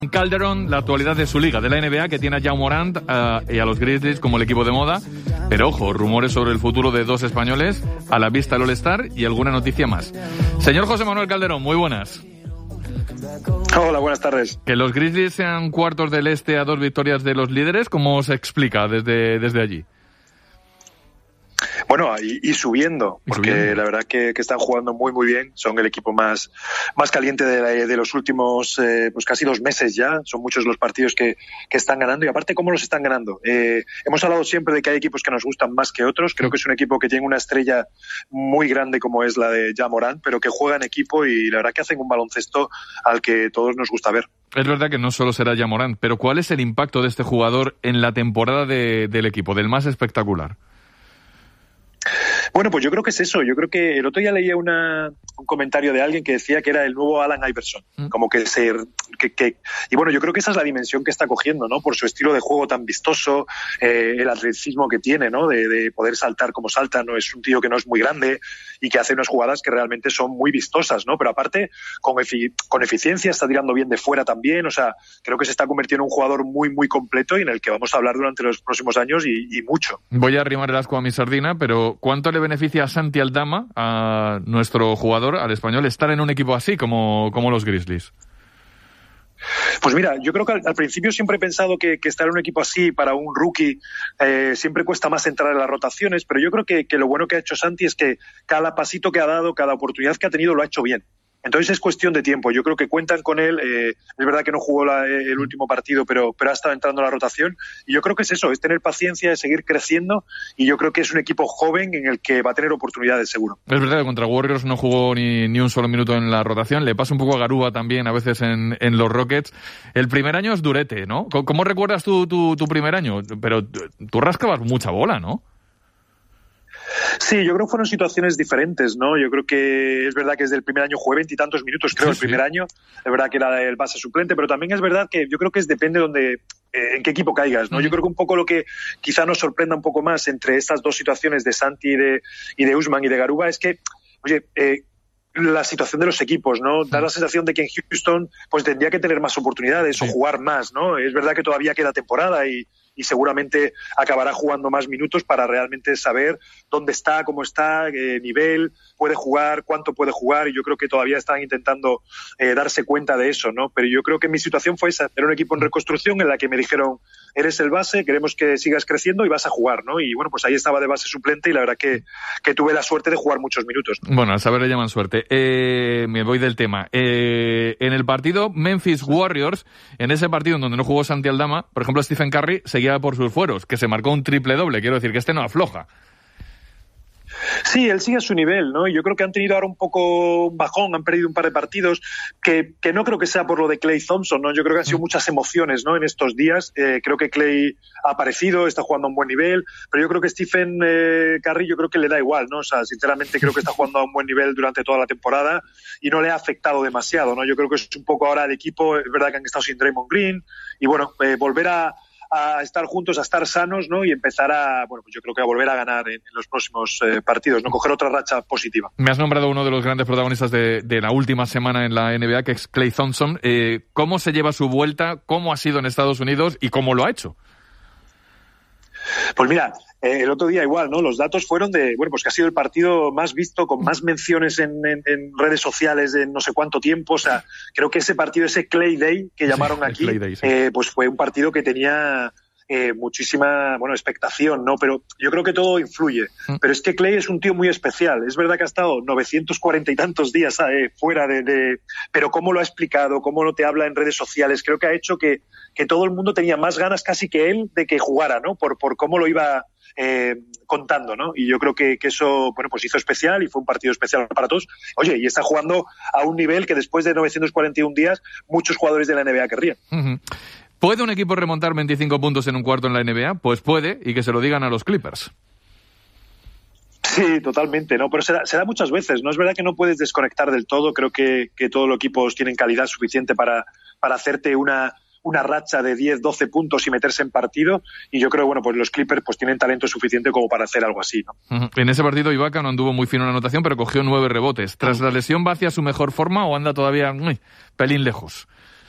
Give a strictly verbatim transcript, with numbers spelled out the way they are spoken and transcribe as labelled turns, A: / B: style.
A: Calderón, la actualidad de su liga, de la N B A, que tiene a Ja Morant uh, y a los Grizzlies como el equipo de moda. Pero ojo, rumores sobre el futuro de dos españoles, a la vista el All-Star y alguna noticia más. Señor José Manuel Calderón, muy buenas.
B: Hola, buenas tardes.
A: Que los Grizzlies sean cuartos del este a dos victorias de los líderes, ¿cómo se explica desde, desde allí?
B: Bueno, y, y subiendo, porque ¿Y subiendo? la verdad que, que están jugando muy muy bien, son el equipo más, más caliente de, la, de los últimos eh, pues casi dos meses ya, son muchos los partidos que, que están ganando y aparte cómo los están ganando. Eh, hemos hablado siempre de que hay equipos que nos gustan más que otros, creo que es un equipo que tiene una estrella muy grande como es la de Ja Morant, pero que juega en equipo y la verdad que hacen un baloncesto al que todos nos gusta ver.
A: Es verdad que no solo será Ja Morant, pero ¿cuál es el impacto de este jugador en la temporada de, del equipo, del más espectacular?
B: Bueno, pues yo creo que es eso. Yo creo que el otro día leía una, un comentario de alguien que decía que era el nuevo Allen Iverson. Mm. Como que se... Que, que, y bueno, yo creo que esa es la dimensión que está cogiendo, ¿no? Por su estilo de juego tan vistoso, eh, el atleticismo que tiene, ¿no? De, de poder saltar como salta, ¿no? Es un tío que no es muy grande y que hace unas jugadas que realmente son muy vistosas, ¿no? Pero aparte, con, efi- con eficiencia, está tirando bien de fuera también. O sea, creo que se está convirtiendo en un jugador muy, muy completo y en el que vamos a hablar durante los próximos años y, y mucho.
A: Voy a arrimar el asco a mi sardina, pero ¿cuánto le beneficia a Santi Aldama, a nuestro jugador, al español, estar en un equipo así como, como los Grizzlies?
B: Pues mira, yo creo que al, al principio siempre he pensado que, que estar en un equipo así para un rookie eh, siempre cuesta más entrar en las rotaciones, pero yo creo que, que lo bueno que ha hecho Santi es que cada pasito que ha dado, cada oportunidad que ha tenido lo ha hecho bien. Entonces es cuestión de tiempo. Yo creo que cuentan con él. Eh, es verdad que no jugó la, el último partido, pero, pero ha estado entrando a la rotación. Y yo creo que es eso, es tener paciencia, es seguir creciendo. Y yo creo que es un equipo joven en el que va a tener oportunidades, seguro.
A: Es verdad que contra Warriors no jugó ni, ni un solo minuto en la rotación. Le pasa un poco a Garúa también a veces en, en los Rockets. El primer año es durete, ¿no? ¿Cómo, cómo recuerdas tú tu, tu primer año? Pero tú rascabas mucha bola, ¿no?
B: Sí, yo creo que fueron situaciones diferentes, ¿no? Yo creo que es verdad que desde el primer año jugué veintitantos minutos, creo, sí, el primer sí. año. Es verdad que era el base suplente, pero también es verdad que yo creo que es depende donde, eh, en qué equipo caigas, ¿no? Mm. Yo creo que un poco lo que quizá nos sorprenda un poco más entre estas dos situaciones de Santi y de, y de Usman y de Garuba es que, oye, eh, la situación de los equipos, ¿no? Da la sensación de que en Houston pues tendría que tener más oportunidades sí. o jugar más, ¿no? Es verdad que todavía queda temporada y, y seguramente acabará jugando más minutos para realmente saber dónde está, cómo está, qué nivel puede jugar, cuánto puede jugar, y yo creo que todavía están intentando eh, darse cuenta de eso, ¿no? Pero yo creo que mi situación fue esa, era un equipo en reconstrucción en la que me dijeron, eres el base, queremos que sigas creciendo y vas a jugar, ¿no? Y bueno, pues ahí estaba de base suplente y la verdad que, que tuve la suerte de jugar muchos minutos, ¿no?
A: Bueno, a saber le llaman suerte. Eh, me voy del tema. Eh, en el partido Memphis Warriors, en ese partido en donde no jugó Santi Aldama, por ejemplo, Stephen Curry seguía por sus fueros, que se marcó un triple doble. Quiero decir que este no afloja.
B: Sí, él sigue a su nivel, ¿no? Y yo creo que han tenido ahora un poco un bajón, han perdido un par de partidos, que, que no creo que sea por lo de Klay Thompson, ¿no? Yo creo que han sido muchas emociones, ¿no? En estos días. Eh, creo que Klay ha aparecido, está jugando a un buen nivel, pero yo creo que Stephen eh, Curry, yo creo que le da igual, ¿no? O sea, sinceramente creo que está jugando a un buen nivel durante toda la temporada y no le ha afectado demasiado, ¿no? Yo creo que es un poco ahora el equipo, es verdad que han estado sin Draymond Green y bueno, eh, volver a a estar juntos, a estar sanos, ¿no? Y empezar a, bueno, pues yo creo que a volver a ganar en, en los próximos eh, partidos, ¿no? Coger otra racha positiva.
A: Me has nombrado uno de los grandes protagonistas de, de la última semana en la N B A, que es Klay Thompson. Eh, ¿Cómo se lleva su vuelta? ¿Cómo ha sido en Estados Unidos? ¿Y cómo lo ha hecho?
B: Pues mira, eh, el otro día igual, ¿no? Los datos fueron de, bueno, pues que ha sido el partido más visto, con más menciones en, en, en redes sociales de no sé cuánto tiempo. O sea, creo que ese partido, ese Klay Day que llamaron sí, aquí, Day, sí. eh, pues fue un partido que tenía eh, muchísima, bueno, expectación, ¿no? Pero yo creo que todo influye. Mm. Pero es que Klay es un tío muy especial. Es verdad que ha estado novecientos cuarenta y tantos días eh, fuera de, de... Pero cómo lo ha explicado, cómo lo te habla en redes sociales, creo que ha hecho que, que todo el mundo tenía más ganas casi que él de que jugara, ¿no? Por, por cómo lo iba eh, contando, ¿no? Y yo creo que, que eso, bueno, pues hizo especial y fue un partido especial para todos. Oye, y está jugando a un nivel que después de novecientos cuarenta y uno días muchos jugadores de la N B A querrían.
A: Uh-huh. ¿Puede un equipo remontar veinticinco puntos en un cuarto en la N B A? Pues puede, y que se lo digan a los Clippers.
B: Sí, totalmente, ¿no? Pero se da, se da muchas veces, ¿no? Es verdad que no puedes desconectar del todo. Creo que, que todos los equipos tienen calidad suficiente para, para hacerte una, una racha de diez, doce puntos y meterse en partido. Y yo creo, bueno, pues los Clippers pues tienen talento suficiente como para hacer algo así, ¿no?
A: Uh-huh. En ese partido Ibaka no anduvo muy fino en la anotación, pero cogió nueve rebotes. ¿Tras la lesión va hacia su mejor forma o anda todavía uy, pelín lejos?